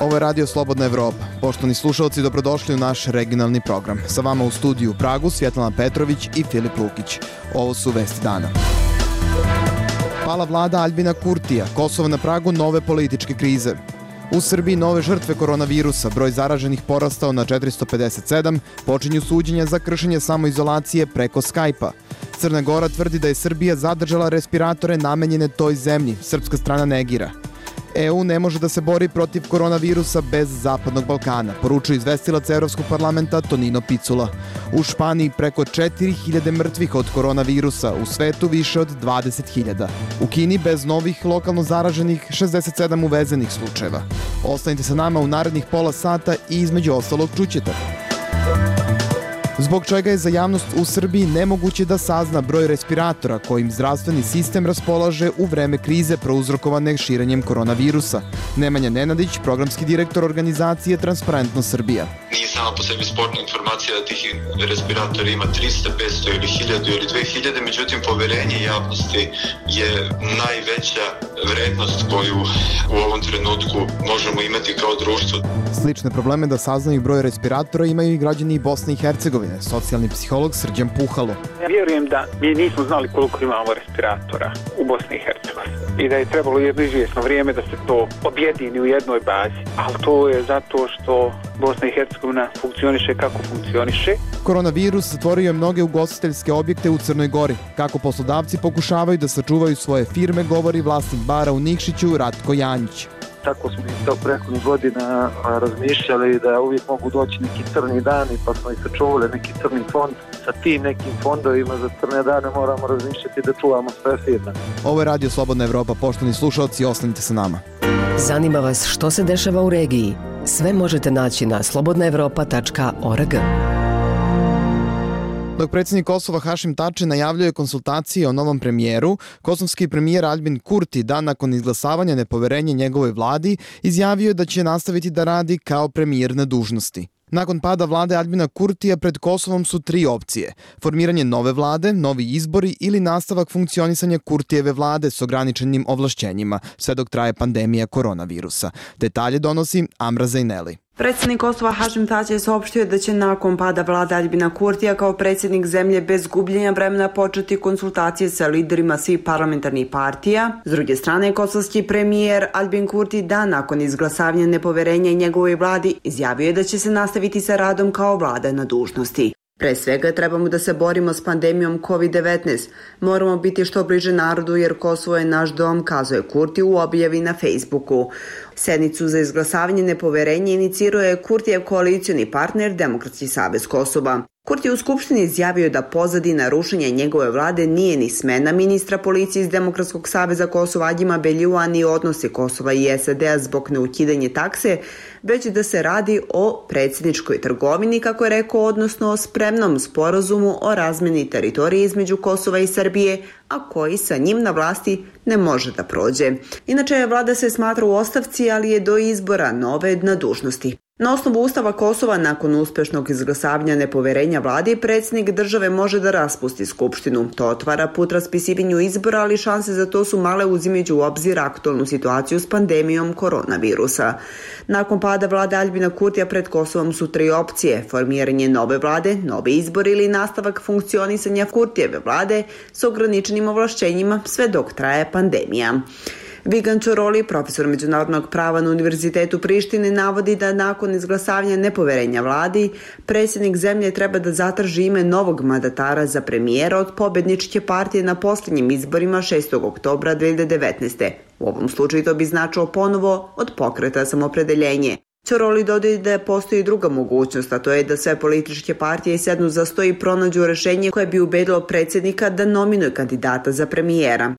Ovo je Radio Slobodna Evropa. Poštovani slušalci, dobrodošli u naš regionalni program. Sa vama u studiju u Pragu Svjetlana Petrović i Filip Lukić. Ovo su vesti dana. Pala vlada Aljbina Kurtija, Kosovo na pragu nove političke krize. U Srbiji nove žrtve koronavirusa, broj zaraženih porastao na 457, počinju suđenja za kršenje samoizolacije preko Skype-a. Crna Gora tvrdi da je Srbija zadržala respiratore namenjene toj zemlji, srpska strana negira. EU ne može da se bori protiv koronavirusa bez Zapadnog Balkana, poručuje izvestilac Evropskog parlamenta Tonino Picula. U Španiji preko 4000 mrtvih od koronavirusa, u svetu više od 20.000. U Kini bez novih lokalno zaraženih 67 uvezenih slučajeva. Ostanite sa nama u narednih pola sata i između ostalog čućete. Zbog čega je za javnost u Srbiji nemoguće da sazna broj respiratora kojim zdravstveni sistem raspolaže u vreme krize prouzrokovane širenjem koronavirusa. Nemanja Nenadić, programski direktor organizacije Transparentnost Srbija. Nije sama po sebi sporna informacija da tih respiratora ima 300, 500 ili 1000 ili 2000, međutim poverenje javnosti je najveća vrednost koju u ovom trenutku možemo imati kao društvo. Slične probleme da saznaju broj respiratora imaju i građani Bosne i Hercegovine, socijalni psiholog Srđan Puhalo. Ja vjerujem da mi nismo znali koliko imamo respiratora u Bosni i Hercegovini i da je trebalo jedno izvjesno vrijeme da se to objedini u jednoj bazi, ali to je zato što Bosna i Hercegovina funkcioniše kako funkcioniše. Koronavirus zatvorio je mnoge ugostiteljske objekte u Crnoj Gori. Kako poslodavci pokušavaju da sačuvaju svoje firme, govori vlasnik bara u Nikšiću Ratko Janjić. Tako smo i to prethodnih godina razmišljali da uvijek mogu doći neki crni dani, pa smo i sačuvali neki crni fond. Sa tim nekim fondovima za crne dane moramo razmišljati da čuvamo sve firme. Ovo je Radio Slobodna Evropa, poštovani slušalci, ostanite sa nama. Zanima vas što se dešava u regiji? Sve možete naći na slobodnaevropa.org. Dok predsjednik Kosova Hašim Tači najavljuje konsultacije o novom premijeru, kosovski premijer Aljbin Kurti dan nakon izglasavanja nepoverenja njegovoj vladi izjavio da će nastaviti da radi kao premijer na dužnosti. Nakon pada vlade Aljbina Kurtija pred Kosovom su 3 opcije. Formiranje nove vlade, novi izbori ili nastavak funkcionisanja Kurtijeve vlade s ograničenim ovlašćenjima, sve dok traje pandemija koronavirusa. Detalje donosi Amra Zajneli. Predsjednik Kosova Hašim Tači je saopštio da će nakon pada vlade Aljbina Kurtija kao predsjednik zemlje bez gubljenja vremena početi konsultacije sa liderima svih parlamentarnih partija. S druge strane, kosovski premijer Aljbin Kurti dan nakon izglasavanja nepoverenja njegovoj vladi izjavio je da će se nastaviti sa radom kao vlada na dužnosti. Pre svega trebamo da se borimo s pandemijom COVID-19. Moramo biti što bliže narodu jer Kosovo je naš dom, kazuje Kurti u objavi na Facebooku. Sednicu za izglasavanje nepoverenja inicirao je Kurtijev koalicioni partner Demokratski savez Kosova. Kurti je u Skupštini izjavio da pozadina rušenja njegove vlade nije ni smena ministra policije iz Demokratskog saveza Kosova Adjima Beljua ni odnose Kosova i SAD-a zbog neukidanje takse, već da se radi o predsjedničkoj trgovini, kako je rekao, odnosno o spremnom sporazumu o razmjeni teritorije između Kosova i Srbije, a koji sa njim na vlasti ne može da prođe. Inače, vlada se smatra u ostavci, ali je do izbora nove na dužnosti. Na osnovu Ustava Kosova, nakon uspešnog izglasavanja nepoverenja vladi, predsjednik države može da raspusti skupštinu. To otvara put raspisivanju izbora, ali šanse za to su male uzimajući u obzir aktualnu situaciju s pandemijom koronavirusa. Nakon pada vlade Aljbina Kurtija pred Kosovom su 3 opcije: formiranje nove vlade, novi izbori ili nastavak funkcionisanja Kurtijeve vlade s ograničenim ovlašćenjima sve dok traje pandemija. Vigan Čoroli, profesor međunarodnog prava na Univerzitetu Prištine, navodi da nakon izglasavanja nepoverenja vladi, predsjednik zemlje treba da zatraži ime novog mandatara za premijera od pobedničke partije na posljednjim izborima 6. oktobra 2019. U ovom slučaju to bi značilo ponovo od Pokreta samopredeljenje. Čoroli dodaje da postoji druga mogućnost, a to je da sve političke partije sednu za sto i pronađu rješenje koje bi ubedilo predsjednika da nominuje kandidata za premijera.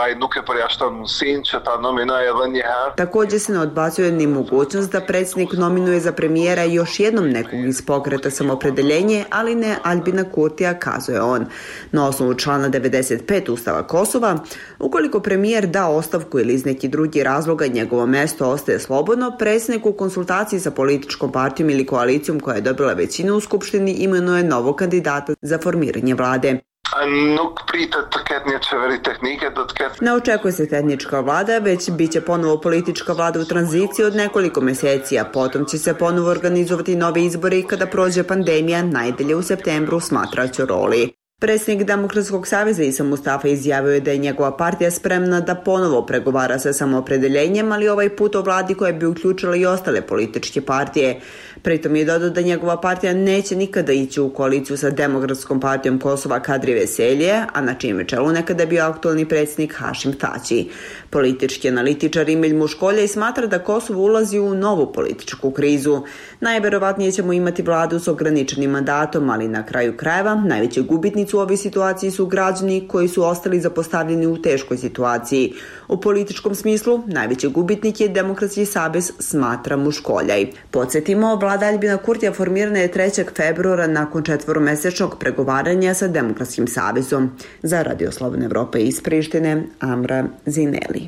Također se ne odbacuje ni mogućnost da predsjednik nominuje za premijera još jednom nekog iz Pokreta samopredeljenje, ali ne Aljbina Kurtija, kazuje on. Na osnovu člana 95 Ustava Kosova, ukoliko premijer da ostavku ili iz neki drugi razloga njegovo mjesto ostaje slobodno, predsjednik u konsultaciji sa političkom partijom ili koalicijom koja je dobila većinu u Skupštini imenuje novog kandidata za formiranje vlade. Ne očekuje se tehnička vlada, već bit će ponovo politička vlada u tranziciji od nekoliko meseci, a potom će se ponovo organizovati novi izbori kada prođe pandemija, najdalje u septembru, smatra Ćoroli. Predsjednik Demokratskog saveza Isa Mustafa izjavio je da je njegova partija spremna da ponovo pregovara sa samoopredeljenjem, ali ovaj put o vladi koja bi uključila i ostale političke partije. Pritom je dodao da njegova partija neće nikada ići u koaliciju sa Demokratskom partijom Kosova Kadri Veselje, a na čijem je čelu nekada bio aktualni predsjednik Hašim Tači. Politički analitičar Emilj Muškolja smatra da Kosovo ulazi u novu političku krizu. Najverovatnije ćemo imati vladu s ograničenim mandatom, ali na kraju krajeva najveći gubitnici u ovoj situaciji su građani koji su ostali zapostavljeni u teškoj situaciji. U političkom smislu najveći gubitnik je Demokratski savez, smatra Muškoljaj. Podsjetimo, vlada Aljbina Kurtija formirana je 3. februara nakon 4-mesečnog pregovaranja sa Demokratskim savezom. Za Radio Slobodna Evropa iz Prištine, Amra Zineli.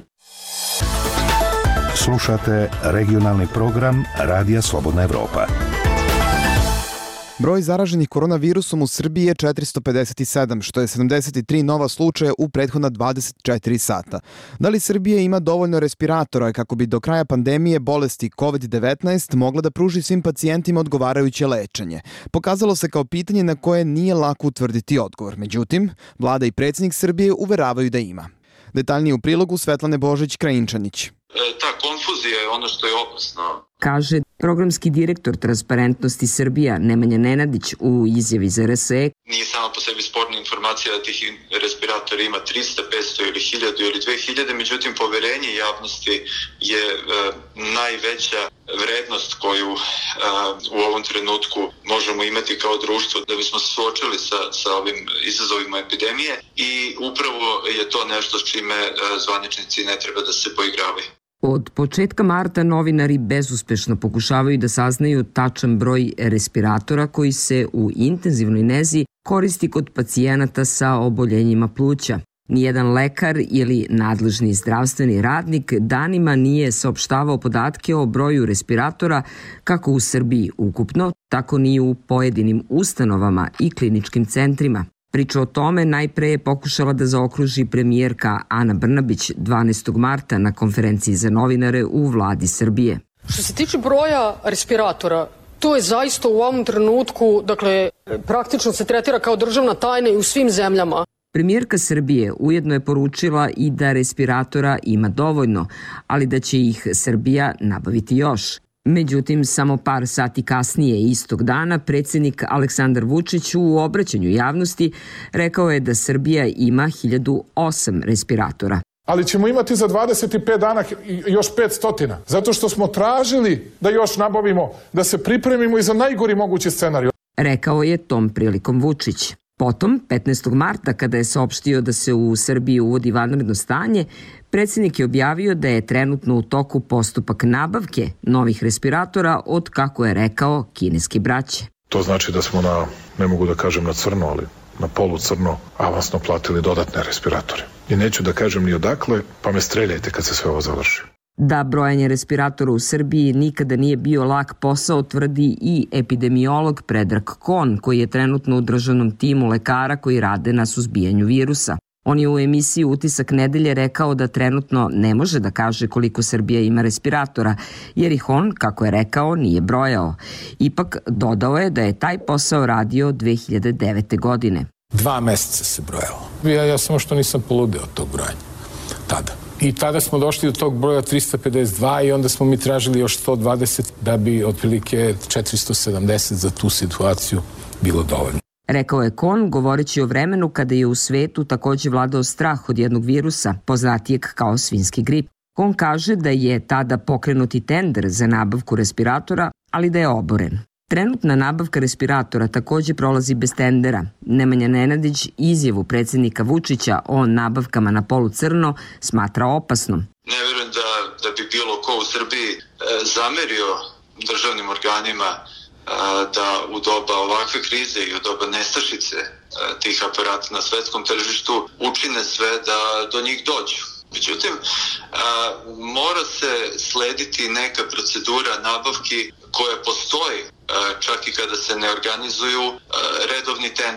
Slušate regionalni program Radija Slobodna Evropa. Broj zaraženih koronavirusom u Srbiji je 457, što je 73 nova slučaja u prethodna 24 sata. Da li Srbija ima dovoljno respiratora kako bi do kraja pandemije bolesti COVID-19 mogla da pruži svim pacijentima odgovarajuće lečenje? Pokazalo se kao pitanje na koje nije lako utvrditi odgovor. Međutim, vlada i predsjednik Srbije uveravaju da ima. Detaljnije u prilogu Svetlane Božić-Krajinčanić. Ta konfuzija je ono što je opasno. Kaže programski direktor Transparentnosti Srbija Nemanja Nenadić u izjavi za RSE. Nije sama po sebi sporna informacija da tih respiratora ima 300, 500 ili 1000 ili 2000, međutim poverenje javnosti je najveća vrednost koju u ovom trenutku možemo imati kao društvo da bismo se suočili sa ovim izazovima epidemije i upravo je to nešto s čime zvaničnici ne treba da se poigravaju. Od početka marta novinari bezuspešno pokušavaju da saznaju tačan broj respiratora koji se u intenzivnoj nezi koristi kod pacijenata sa oboljenjima pluća. Nijedan lekar ili nadležni zdravstveni radnik danima nije saopštavao podatke o broju respiratora kako u Srbiji ukupno, tako ni u pojedinim ustanovama i kliničkim centrima. Priču o tome najpre je pokušala da zaokruži premijerka Ana Brnabić 12. marta na konferenciji za novinare u vladi Srbije. Što se tiče broja respiratora, to je zaista u ovom trenutku, dakle, praktično se tretira kao državna tajna i u svim zemljama. Premijerka Srbije ujedno je poručila i da respiratora ima dovoljno, ali da će ih Srbija nabaviti još. Međutim, samo par sati kasnije istog dana predsjednik Aleksandar Vučić u obraćanju javnosti rekao je da Srbija ima 1008 respiratora. Ali ćemo imati za 25 dana još 500, zato što smo tražili da još nabavimo, da se pripremimo i za najgori mogući scenarij. Rekao je tom prilikom Vučić. Potom, 15. marta, kada je saopštio da se u Srbiji uvodi vanredno stanje, predsjednik je objavio da je trenutno u toku postupak nabavke novih respiratora od, kako je rekao, kineske braće. To znači da smo ne mogu da kažem na crno, ali na polu crno avansno platili dodatne respiratore. I neću da kažem ni odakle, pa me streljajte kad se sve ovo završi. Da brojanje respiratora u Srbiji nikada nije bio lak posao, tvrdi i epidemiolog Predrag Kon, koji je trenutno u državnom timu lekara koji rade na suzbijanju virusa. On je u emisiji Utisak nedelje rekao da trenutno ne može da kaže koliko Srbija ima respiratora, jer ih on, kako je rekao, nije brojao. Ipak dodao je da je taj posao radio 2009. godine. 2 meseca se brojalo. Ja samo što nisam poludeo od tog brojanja tada. I tada smo došli do tog broja 352 i onda smo mi tražili još 120 da bi otprilike 470 za tu situaciju bilo dovoljno. Rekao je Kon, govoreći o vremenu kada je u svetu takođe vladao strah od jednog virusa, poznatijeg kao svinjski grip. Kon kaže da je tada pokrenuti tender za nabavku respiratora, ali da je oboren. Trenutna nabavka respiratora takođe prolazi bez tendera. Nemanja Nenadić izjavu predsjednika Vučića o nabavkama na polu crno smatra opasnom. Ne verujem da bi bilo ko u Srbiji zamerio državnim organima da u doba ovakve krize i u doba nestašice tih aparata na svetskom tržištu učine sve da do njih dođu. Međutim, mora se slediti neka procedura nabavki koja postoji čak i kada se ne organizuju redovni tenderi.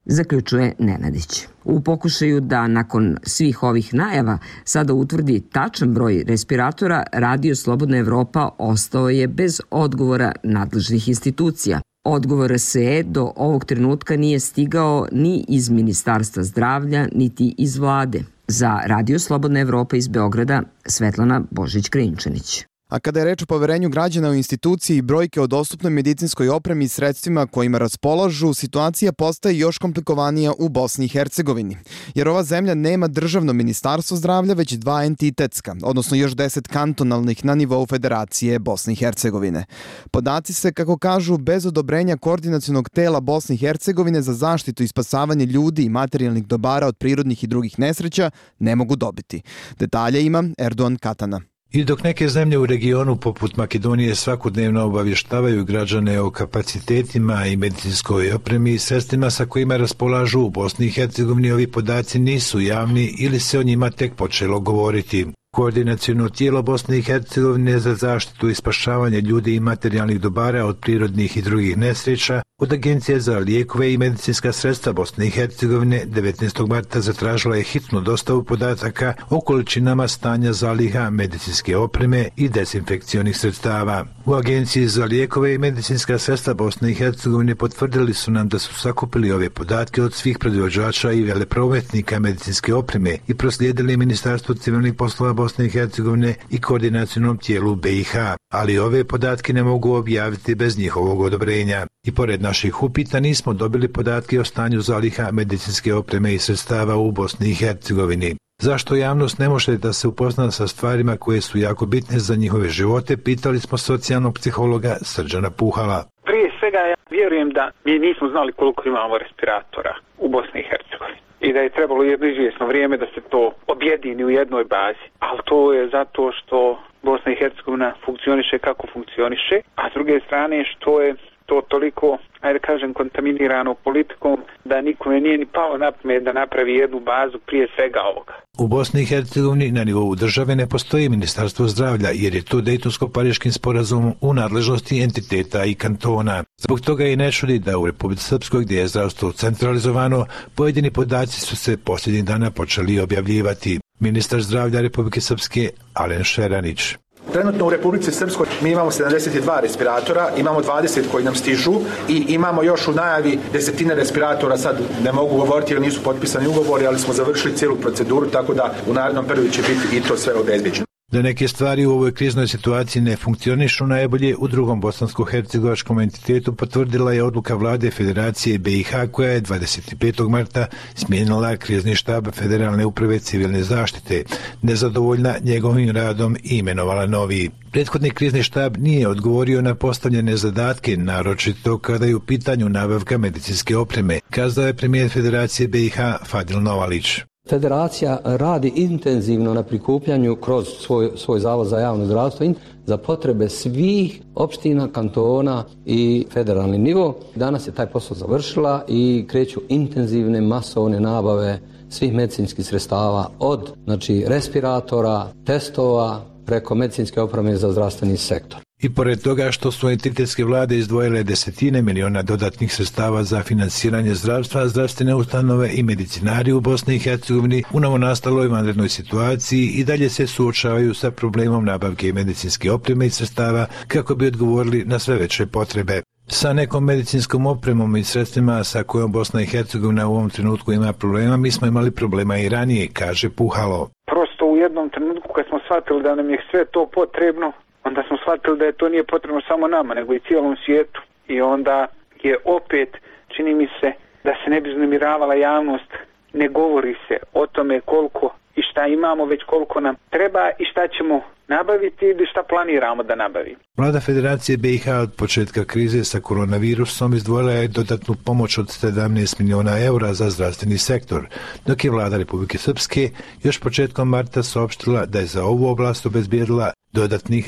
zaključuje Nenadić. U pokušaju da nakon svih ovih najava sada utvrdi tačan broj respiratora, Radio Slobodna Evropa ostao je bez odgovora nadležnih institucija. Odgovor se do ovog trenutka nije stigao ni iz Ministarstva zdravlja, niti iz vlade. Za Radio Slobodna Evropa iz Beograda, Svetlana Božić-Krinčanić. A kada je reč o poverenju građana u instituciji i brojke o dostupnoj medicinskoj opremi i sredstvima kojima raspolažu, situacija postaje još komplikovanija u Bosni i Hercegovini. Jer ova zemlja nema državno ministarstvo zdravlja, već 2 entitetska, odnosno još 10 kantonalnih na nivou Federacije Bosne i Hercegovine. Podaci se, kako kažu, bez odobrenja koordinacionog tela Bosne i Hercegovine za zaštitu i spasavanje ljudi i materijalnih dobara od prirodnih i drugih nesreća ne mogu dobiti. Detalje ima Erdogan Katana. I dok neke zemlje u regionu poput Makedonije svakodnevno obavještavaju građane o kapacitetima i medicinskoj opremi i sredstvima sa kojima raspolažu, u Bosni i Hercegovini ovi podaci nisu javni ili se o njima tek počelo govoriti. Koordinaciono tijelo Bosne i Hercegovine za zaštitu i spašavanje ljudi i materijalnih dobara od prirodnih i drugih nesreća od Agencije za lijekove i medicinska sredstva Bosne i Hercegovine 19. marta zatražila je hitnu dostavu podataka o količinama stanja zaliha medicinske opreme i dezinfekcionih sredstava. U Agenciji za lijekove i medicinska sredstva Bosne i Hercegovine potvrdili su nam da su sakupili ove podatke od svih proizvođača i veleprometnika medicinske opreme i proslijedili Ministarstvu civilnih poslova Bosne i Hercegovine i koordinacionom tijelu BiH, ali ove podatke ne mogu objaviti bez njihovog odobrenja. I pored naših upita nismo dobili podatke o stanju zaliha medicinske opreme i sredstava u Bosni i Hercegovini. Zašto javnost ne može da se upozna sa stvarima koje su jako bitne za njihove živote, pitali smo socijalnog psihologa Srđana Puhala. Prije svega ja vjerujem da mi nismo znali koliko imamo respiratora u Bosni i Hercegovini i da je trebalo jedno izvjesno vrijeme da se to objedini u jednoj bazi. Ali to je zato što Bosna i Hercegovina funkcioniše kako funkcioniše, a s druge strane što je to toliko, ajde kažem, kontaminirano politikom da nikome nije ni palo na pamet da napravi jednu bazu prije svega ovoga. U Bosni i Hercegovini na nivou države ne postoji Ministarstvo zdravlja jer je to Dejtonsko-Pariškim sporazumom u nadležnosti entiteta i kantona. Zbog toga i ne čudi da u Republici Srpskoj, gdje je zdravstvo centralizovano, pojedini podaci su se posljednjih dana počeli objavljivati. Ministar zdravlja Republike Srpske Alen Šeranić. Trenutno u Republici Srpskoj mi imamo 72 respiratora, imamo 20 koji nam stižu i imamo još u najavi desetine respiratora, sad ne mogu govoriti jer nisu potpisani ugovori, ali smo završili cijelu proceduru, tako da u narednom periodu će biti i to sve obezbeđeno. Da neke stvari u ovoj kriznoj situaciji ne funkcionišu najbolje, u drugom bosansko-hercegovačkom entitetu potvrdila je odluka vlade Federacije BiH koja je 25. marta smijenila krizni štab Federalne uprave civilne zaštite, nezadovoljna njegovim radom i imenovala novi. Prethodni krizni štab nije odgovorio na postavljene zadatke, naročito kada je u pitanju nabavka medicinske opreme, kazao je premijer Federacije BiH Fadil Novalić. Federacija radi intenzivno na prikupljanju kroz svoj zavod za javno zdravstvo za potrebe svih opština, kantona i federalni nivo. Danas je taj posao završila i kreću intenzivne masovne nabave svih medicinskih sredstava od respiratora, testova preko medicinske opreme za zdravstveni sektor. I pored toga što su entitetske vlade izdvojile desetine miliona dodatnih sredstava za finansiranje zdravstva, zdravstvene ustanove i medicinari u Bosni i Hercegovini u novonastaloj vanrednoj situaciji i dalje se suočavaju sa problemom nabavke medicinske opreme i sredstava kako bi odgovorili na sve veće potrebe. Sa nekom medicinskom opremom i sredstvima sa kojom Bosna i Hercegovina u ovom trenutku ima problema, mi smo imali problema i ranije, kaže Puhalo. Prosto u jednom trenutku kad smo shvatili da nam je sve to potrebno, onda smo shvatili da je to nije potrebno samo nama, nego i cijelom svijetu. I onda je opet, čini mi se, da se ne bi uznemiravala javnost, ne govori se o tome koliko i šta imamo, već koliko nam treba i šta ćemo nabaviti ili šta planiramo da nabavimo. Vlada Federacije BiH od početka krize sa koronavirusom izdvojila je dodatnu pomoć od 17 miliona eura za zdravstveni sektor, dok je vlada Republike Srpske još početkom marta saopštila da je za ovu oblast obezbijedila dodatnih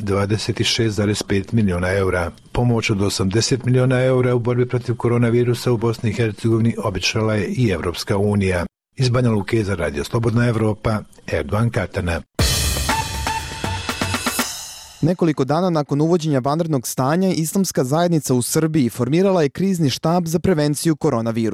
26,5 miliona eura. Pomoć od 80 miliona eura u borbi protiv koronavirusa u Bosni i Hercegovini obećala je i Evropska unija. Iz Banja Luke za Radio Slobodna Evropa, Erdogan Katana. Nekoliko dana nakon uvođenja vanrednog stanja, Islamska zajednica u Srbiji formirala je krizni štab za prevenciju koronavirusa.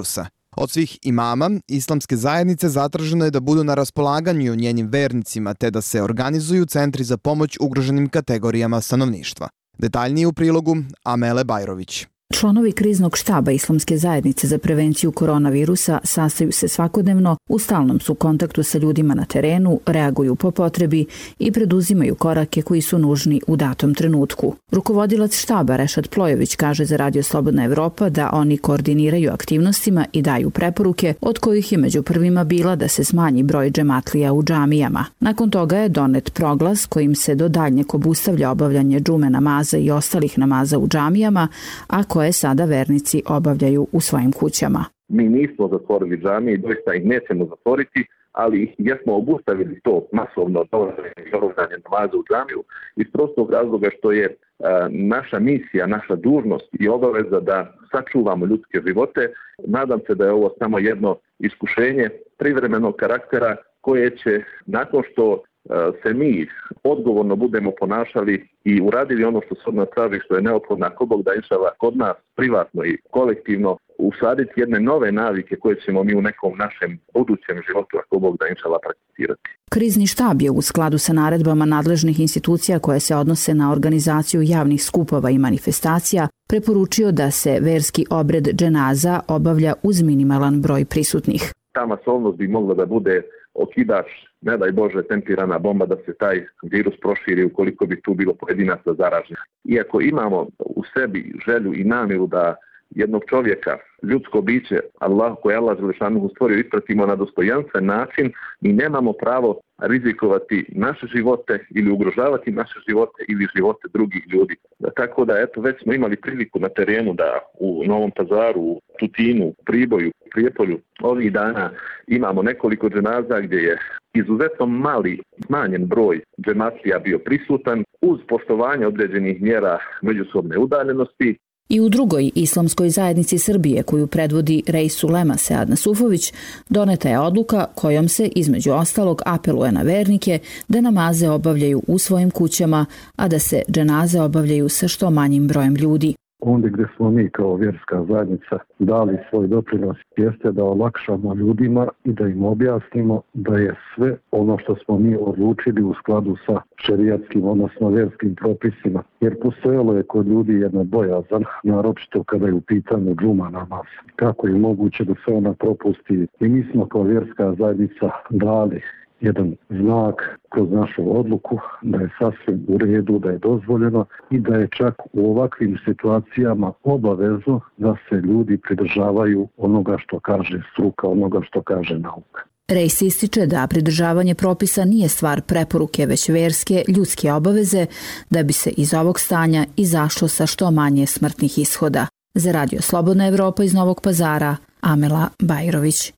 Od svih imama islamske zajednice zatraženo je da budu na raspolaganju njenim vernicima te da se organizuju centri za pomoć ugroženim kategorijama stanovništva. Detaljnije u prilogu Amele Bajrović. Članovi kriznog štaba Islamske zajednice za prevenciju koronavirusa sastaju se svakodnevno, u stalnom su kontaktu sa ljudima na terenu, reaguju po potrebi i preduzimaju korake koji su nužni u datom trenutku. Rukovodilac štaba Rešad Plojević kaže za Radio Slobodna Evropa da oni koordiniraju aktivnostima i daju preporuke, od kojih je među prvima bila da se smanji broj džematlija u džamijama. Nakon toga je donet proglas kojim se do daljnjeg obustavlja obavljanje džume namaza i ostalih namaza u džamijama, a koje sada vernici obavljaju u svojim kućama. Mi nismo zatvorili džamije i doista ih nećemo zatvoriti, ali ih jesmo obustavili to masovno obavljanje namaza u džamiju iz prostog razloga što je naša misija, naša dužnost i obaveza da sačuvamo ljudske živote. Nadam se da je ovo samo jedno iskušenje privremenog karaktera koje će, nakon što se mi odgovorno budemo ponašali i uradili ono što se od nas traži, što je neophodno, ako Bog da inšala kod nas privatno i kolektivno, usaditi jedne nove navike koje ćemo mi u nekom našem budućem životu, ako Bog da inšala, prakticirati. Krizni štab je u skladu sa naredbama nadležnih institucija koje se odnose na organizaciju javnih skupova i manifestacija preporučio da se verski obred dženaza obavlja uz minimalan broj prisutnih. Ta masovnost bi mogla da bude okidač, ne daj Bože, tempirana bomba da se taj virus proširi ukoliko bi tu bilo pojedinaca zaraženih. Iako imamo u sebi želju i namjeru da jednog čovjeka, ljudsko biće, Allah koje Allah Želešanuhu stvorio, ispratimo na dostojanstven način, mi nemamo pravo rizikovati naše živote ili ugrožavati naše živote ili živote drugih ljudi. Tako da eto, već smo imali priliku na terenu da u Novom Pazaru, u Tutinu, u Priboju, u Prijepolju ovih dana imamo nekoliko dženaza gdje je izuzetno mali, smanjen broj džematlija bio prisutan uz poštovanje određenih mjera međusobne udaljenosti. I u drugoj islamskoj zajednici Srbije, koju predvodi Reis Ulema Sead Nasufović, doneta je odluka kojom se, između ostalog, apeluje na vernike da namaze obavljaju u svojim kućama, a da se dženaze obavljaju sa što manjim brojem ljudi. Ondje gdje smo mi kao vjerska zajednica dali svoj doprinos jeste da olakšamo ljudima i da im objasnimo da je sve ono što smo mi odlučili u skladu sa šerijatskim, odnosno vjerskim propisima. Jer postojalo je kod ljudi jedna bojazan, naročito kada je u pitanju džuma namaz. Kako je moguće da se ona propusti? I mi smo kao vjerska zajednica dali jedan znak kroz našu odluku da je sasvim u redu, da je dozvoljeno i da je čak u ovakvim situacijama obavezno da se ljudi pridržavaju onoga što kaže struka, onoga što kaže nauka. Reis ističe da pridržavanje propisa nije stvar preporuke, već verske, ljudske obaveze, da bi se iz ovog stanja izašlo sa što manje smrtnih ishoda. Za Radio Slobodna Evropa iz Novog Pazara, Amela Bajrović.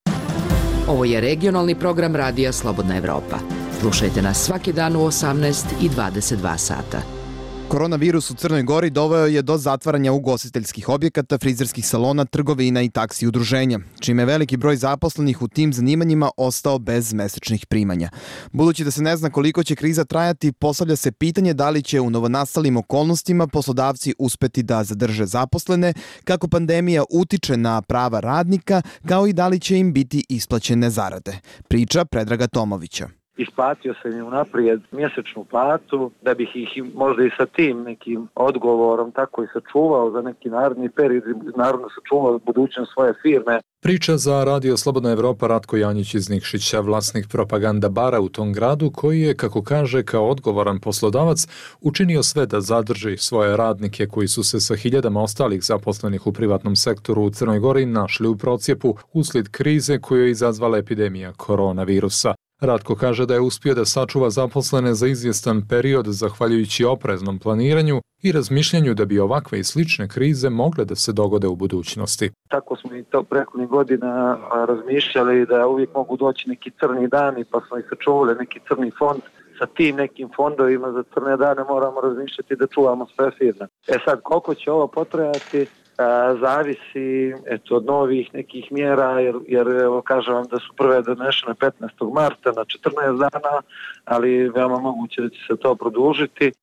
Ovo je regionalni program Radija Slobodna Evropa. Slušajte nas svaki dan u 18 i 22 sata. Koronavirus u Crnoj Gori doveo je do zatvaranja ugostiteljskih objekata, frizerskih salona, trgovina i taksi udruženja, čime je veliki broj zaposlenih u tim zanimanjima ostao bez mesečnih primanja. Budući da se ne zna koliko će kriza trajati, postavlja se pitanje da li će u novonastalim okolnostima poslodavci uspeti da zadrže zaposlene, kako pandemija utiče na prava radnika, kao i da li će im biti isplaćene zarade. Priča Predraga Tomovića. Isplatio sam im naprijed mjesečnu platu, da bih ih možda i sa tim nekim odgovorom tako i sačuvao za neki naredni period, naravno sačuvao budućnost svoje firme. Priča za Radio Slobodna Evropa Ratko Janjić iz Nikšića, vlasnik propaganda bara u tom gradu, koji je, kako kaže, kao odgovoran poslodavac, učinio sve da zadrži svoje radnike koji su se sa hiljadama ostalih zaposlenih u privatnom sektoru u Crnoj Gori našli u procjepu uslijed krize koju je izazvala epidemija koronavirusa. Ratko kaže da je uspio da sačuva zaposlene za izvjestan period zahvaljujući opreznom planiranju i razmišljanju da bi ovakve i slične krize mogle da se dogode u budućnosti. Tako smo i to prethodnih godina razmišljali da uvijek mogu doći neki crni dani, pa smo i sačuvali neki crni fond. Sa tim nekim fondovima za crne dane moramo razmišljati da čuvamo sve firme. Sad, koliko će ovo potrajati, zavisi od novih nekih mjera, jer kažem vam da su prve donešene 15. marta na 14 dana, ali veoma moguće da će se to produžiti.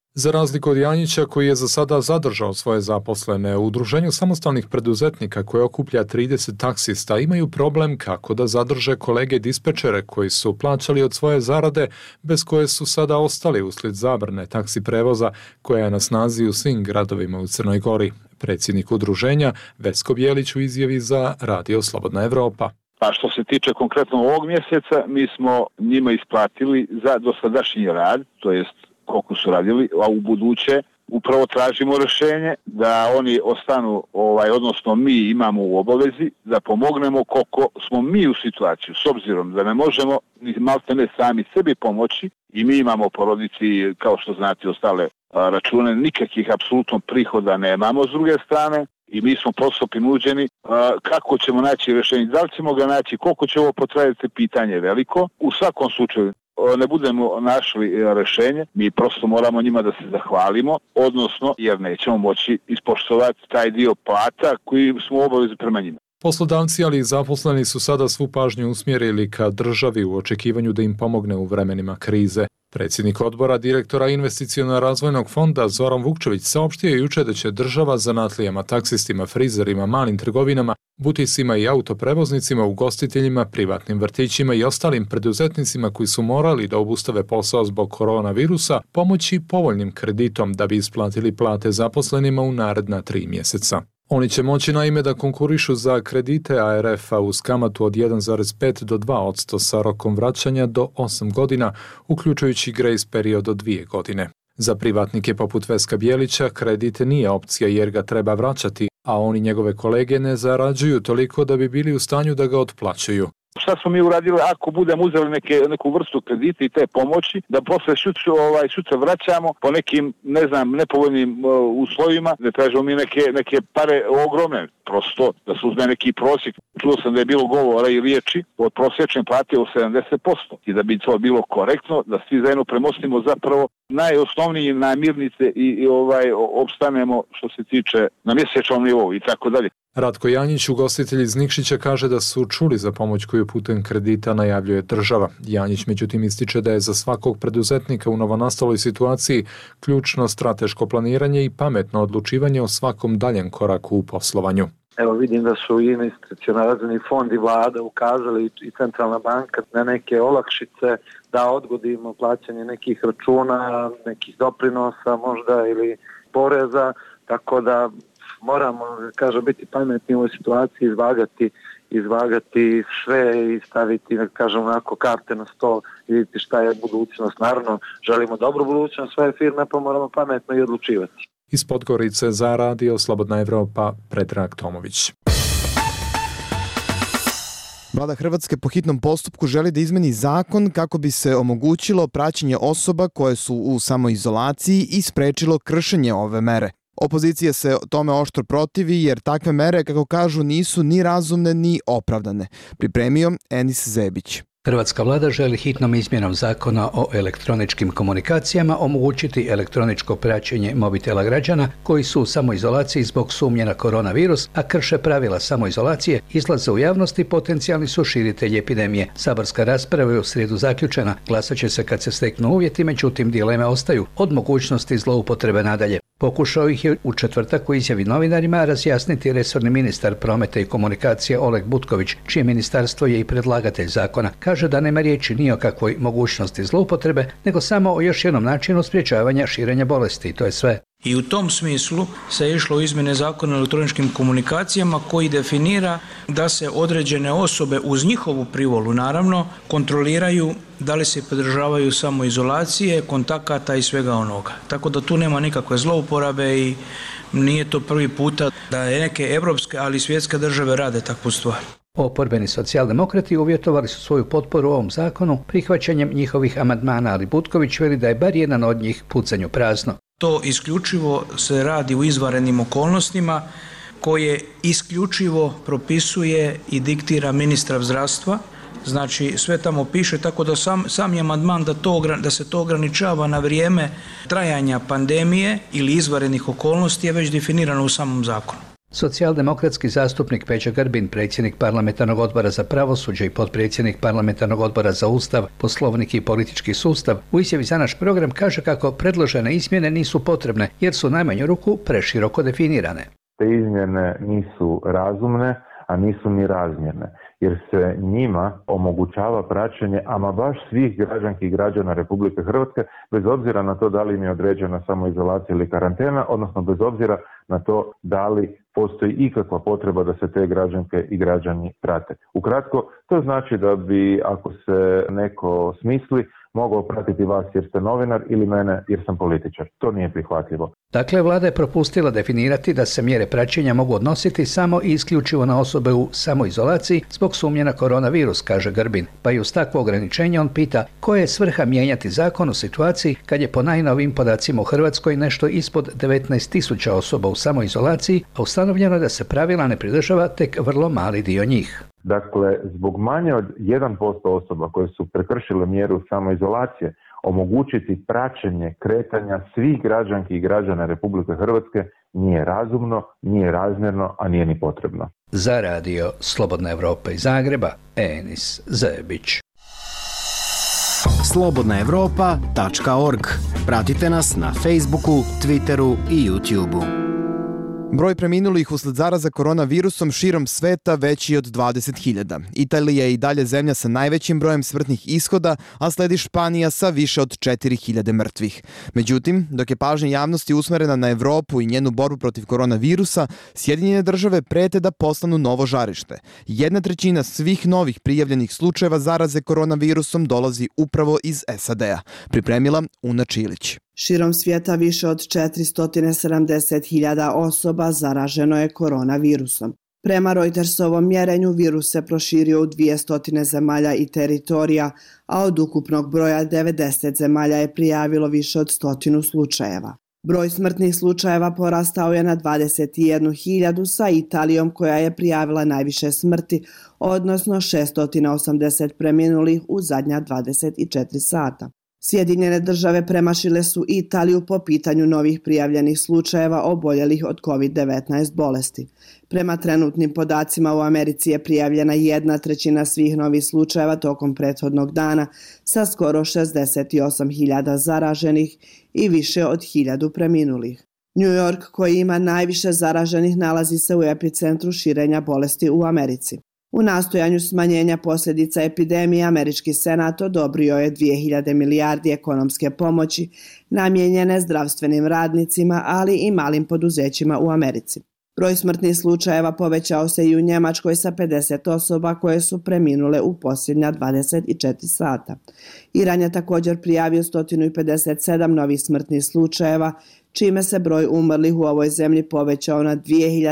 Za razliku od Janjića koji je za sada zadržao svoje zaposlene, u Udruženju samostalnih preduzetnika koje okuplja 30 taksista imaju problem kako da zadrže kolege dispečere koji su plaćali od svoje zarade, bez koje su sada ostali uslijed zabrane taksi prevoza koja je na snazi u svim gradovima u Crnoj Gori. Predsjednik udruženja Vesko Bjelić u izjavi za Radio Slobodna Evropa. A što se tiče konkretno ovog mjeseca, mi smo njima isplatili za dosadašnji rad, to jest koliko su radili, a u buduće upravo tražimo rješenje da oni ostanu, odnosno mi imamo u obavezi da pomognemo koliko smo mi u situaciju, s obzirom da ne možemo ni maltene sami sebi pomoći i mi imamo porodici, kao što znate, ostale račune, nikakvih apsolutno prihoda nemamo s druge strane i mi smo prosto prinuđeni kako ćemo naći rješenje, da li ćemo ga naći, koliko će ovo potrajati, pitanje je veliko. U svakom slučaju ne budemo našli rješenje, mi prosto moramo njima da se zahvalimo, odnosno jer nećemo moći ispoštovati taj dio plata koji smo u obavezi prema njima. Poslodavci, ali i zaposleni su sada svu pažnju usmjerili ka državi u očekivanju da im pomogne u vremenima krize. Predsjednik odbora direktora Investiciono-razvojnog fonda Zoran Vukčević saopštio je jučer da će država zanatlijama, taksistima, frizerima, malim trgovinama, butisima i autoprevoznicima, ugostiteljima, privatnim vrtićima i ostalim preduzetnicima koji su morali da obustave posao zbog koronavirusa pomoći povoljnim kreditom da bi isplatili plate zaposlenima u naredna 3 mjeseca. Oni će moći naime da konkurišu za kredite ARF-a uz kamatu od 1,5 do 2% sa rokom vraćanja do 8 godina, uključujući grace period od 2 godine. Za privatnike poput Veska Bjelića kredit nije opcija jer ga treba vraćati, a oni njegove kolege ne zarađuju toliko da bi bili u stanju da ga otplaćuju. Šta smo mi uradili ako budemo uzeli neku vrstu kredita i te pomoći, da posle sutra vraćamo po nekim, nepovoljnim uslovima, da tražimo mi neke pare ogromne, prosto da se uzme neki prosjek. Čuo sam da je bilo govora i riječi od prosječne plate od 70% i da bi to bilo korektno, da svi zajedno premostimo zapravo najosnovnije namirnice i opstanemo što se tiče na mjesečnom nivou i tako dalje. Ratko Janjić, ugostitelj iz Nikšića, kaže da su čuli za pomoć koju putem kredita najavljuje država. Janjić međutim ističe da je za svakog preduzetnika u novonastaloj situaciji ključno strateško planiranje i pametno odlučivanje o svakom daljem koraku u poslovanju. Evo vidim da su i Investiciono-razvojni fond i vlada ukazali i centralna banka na neke olakšice da odgodimo plaćanje nekih računa, nekih doprinosa možda ili poreza, tako da moramo, biti pametni u ovoj situaciji, izvagati sve i staviti, onako karte na stol i vidjeti šta je budućnost. Naravno, želimo dobru budućnost svoje firme, pa moramo pametno i odlučivati. Iz Podgorice za Radio Slobodna Evropa, Predrag Tomović. Vlada Hrvatske po hitnom postupku želi da izmeni zakon kako bi se omogućilo praćenje osoba koje su u samoizolaciji i sprečilo kršenje ove mere. Opozicija se tome oštro protivi jer takve mere, kako kažu, nisu ni razumne ni opravdane. Pripremio Enis Zebić. Hrvatska vlada želi hitnom izmjenom zakona o elektroničkim komunikacijama omogućiti elektroničko praćenje mobitela građana koji su u samoizolaciji zbog sumnje na koronavirus, a krše pravila samoizolacije, izlaze u javnost i potencijalni su širitelji epidemije. Saborska rasprava je u srijedu zaključena, glasat će se kad se steknu uvjeti, međutim dileme ostaju od mogućnosti zloupotrebe nadalje. Pokušao ih je u četvrtak u izjavi novinarima razjasniti resorni ministar prometa i komunikacije Oleg Butković, čije ministarstvo je i predlagatelj zakona. Kaže da nema riječi ni o kakvoj mogućnosti zloupotrebe, nego samo o još jednom načinu sprječavanja širenja bolesti i to je sve. I u tom smislu se išlo u izmjene zakona o elektroničkim komunikacijama koji definira da se određene osobe uz njihovu privolu naravno kontroliraju da li se pridržavaju samoizolacije, kontakata i svega onoga. Tako da tu nema nikakve zlouporabe i nije to prvi puta da neke europske, ali i svjetske države rade takvu stvar. Oporbeni socijaldemokrati uvjetovali su svoju potporu ovom zakonu prihvaćanjem njihovih amandmana, ali Butković veli da je bar jedan od njih pucanju prazno. To isključivo se radi u izvanrednim okolnostima koje isključivo propisuje i diktira ministar zdravstva. Znači sve tamo piše, tako da sam je amandman da se to ograničava na vrijeme trajanja pandemije ili izvanrednih okolnosti je već definirano u samom zakonu. Socijaldemokratski zastupnik Peđa Grbin, predsjednik parlamentarnog odbora za pravosuđe i potpredsjednik parlamentarnog odbora za Ustav, Poslovnik i politički sustav, u izjavi za naš program kaže kako predložene izmjene nisu potrebne jer su najmanju ruku preširoko definirane. Te izmjene nisu razumne, a nisu ni razmjerne, jer se njima omogućava praćenje ama baš svih građanki i građana Republike Hrvatske, bez obzira na to da li im je određena samoizolacija ili karantena, odnosno bez obzira na to da li postoji ikakva potreba da se te građanke i građani prate. Ukratko, to znači da bi, ako se neko smisli, mogao pratiti vas jer ste novinar ili mene jer sam političar. To nije prihvatljivo. Dakle, vlada je propustila definirati da se mjere praćenja mogu odnositi samo i isključivo na osobe u samoizolaciji zbog sumnje na koronavirus, kaže Grbin. Pa i uz takvo ograničenje on pita koja je svrha mijenjati zakon u situaciji kad je po najnovijim podacima u Hrvatskoj nešto ispod 19.000 osoba u samoizolaciji, a ustanovljeno je da se pravila ne pridržava tek vrlo mali dio njih. Dakle, zbog manje od 1% osoba koje su prekršile mjeru samoizolacije, omogućiti praćenje kretanja svih građanki i građana Republike Hrvatske nije razumno, nije razmjerno, a nije ni potrebno. Za radio Slobodna Evropa iz Zagreba, Enis Zebić. slobodnaevropa.org. Pratite nas na Facebooku, Twitteru i YouTubeu. Broj preminulih usled zaraza koronavirusom širom sveta veći od 20.000. Italija je i dalje zemlja sa najvećim brojem smrtnih ishoda, a sledi Španija sa više od 4.000 mrtvih. Međutim, dok je pažnja javnosti usmerena na Evropu i njenu borbu protiv koronavirusa, Sjedinjene države prete da postanu novo žarište. 1/3 svih novih prijavljenih slučajeva zaraze koronavirusom dolazi upravo iz SAD-a. Pripremila Una Čilić. Širom svijeta više od 470.000 osoba zaraženo je koronavirusom. Prema Reutersovom mjerenju virus se proširio u 200 zemalja i teritorija, a od ukupnog broja 90 zemalja je prijavilo više od 100 slučajeva. Broj smrtnih slučajeva porastao je na 21.000 sa Italijom koja je prijavila najviše smrti, odnosno 680 preminulih u zadnja 24 sata. Sjedinjene države premašile su Italiju po pitanju novih prijavljenih slučajeva oboljelih od COVID-19 bolesti. Prema trenutnim podacima u Americi je prijavljena 1/3 svih novih slučajeva tokom prethodnog dana sa skoro 68.000 zaraženih i više od 1.000 preminulih. New York, koji ima najviše zaraženih, nalazi se u epicentru širenja bolesti u Americi. U nastojanju smanjenja posljedica epidemije, američki senat odobrio je 2.000 milijardi ekonomske pomoći namijenjene zdravstvenim radnicima, ali i malim poduzećima u Americi. Broj smrtnih slučajeva povećao se i u Njemačkoj sa 50 osoba koje su preminule u posljednja 24 sata. Iran je također prijavio 157 novih smrtnih slučajeva, čime se broj umrlih u ovoj zemlji povećao na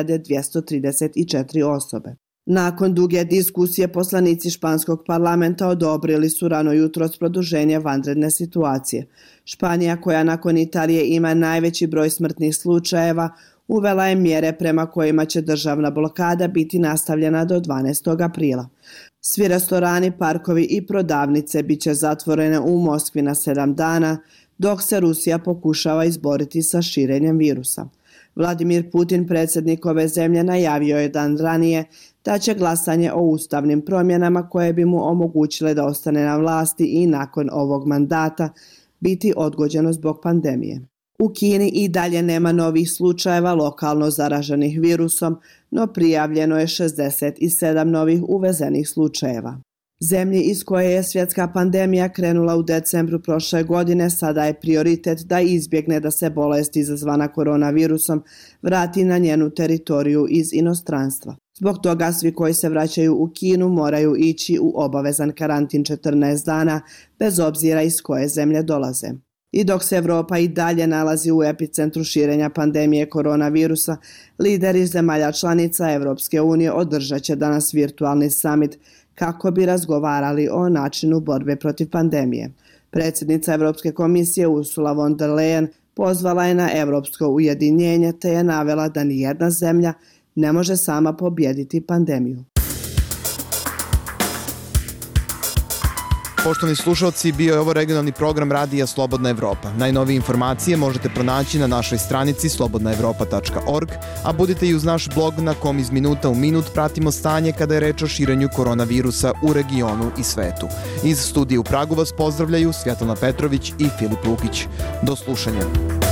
2.234 osobe. Nakon duge diskusije, poslanici španskog parlamenta odobrili su rano jutros produženje vanredne situacije. Španija, koja nakon Italije ima najveći broj smrtnih slučajeva, uvela je mjere prema kojima će državna blokada biti nastavljena do 12. aprila. Svi restorani, parkovi i prodavnice bit će zatvorene u Moskvi na 7 dana, dok se Rusija pokušava izboriti sa širenjem virusa. Vladimir Putin, predsjednik ove zemlje, najavio je dan ranije da će glasanje o ustavnim promjenama koje bi mu omogućile da ostane na vlasti i nakon ovog mandata biti odgođeno zbog pandemije. U Kini i dalje nema novih slučajeva lokalno zaraženih virusom, no prijavljeno je 67 novih uvezenih slučajeva. Zemlji iz koje je svjetska pandemija krenula u decembru prošle godine sada je prioritet da izbjegne da se bolest izazvana koronavirusom vrati na njenu teritoriju iz inostranstva. Zbog toga svi koji se vraćaju u Kinu moraju ići u obavezan karantin 14 dana, bez obzira iz koje zemlje dolaze. I dok se Evropa i dalje nalazi u epicentru širenja pandemije koronavirusa, lideri zemalja članica Evropske unije održat će danas virtualni summit kako bi razgovarali o načinu borbe protiv pandemije. Predsjednica Europske komisije Ursula von der Leyen pozvala je na europsko ujedinjenje te je navela da nijedna zemlja ne može sama pobijediti pandemiju. Poštovani slušalci, bio je ovo regionalni program Radija Slobodna Evropa. Najnovije informacije možete pronaći na našoj stranici slobodnaevropa.org, a budite i uz naš blog na kom iz minuta u minut pratimo stanje kada je reč o širenju koronavirusa u regionu i svetu. Iz studija u Pragu vas pozdravljaju Svjetlana Petrović i Filip Lukić. Do slušanja.